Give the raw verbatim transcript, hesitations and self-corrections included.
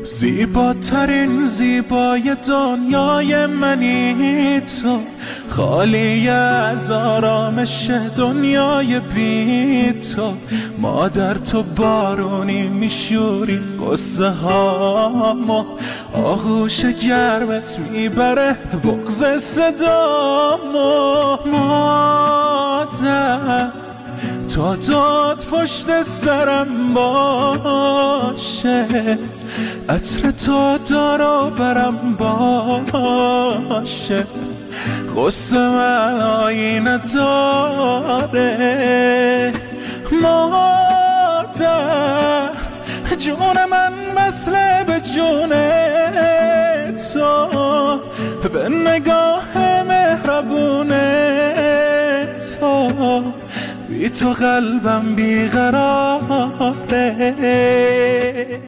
زیباترین زیبای دنیای منی تو، خالی از آرامش دنیای بی تو. مادر تو بارونی میشوری قصه هامو، آغوش گرمت میبره بغض صدامو. مادر تا داد پشت سرم باشه، عطر تو دارو برم باشه. غصه من آینه داره. مادر جون من مثل به جون تو، به نگاه مهربون تو. بی تو قلبم بیقراره.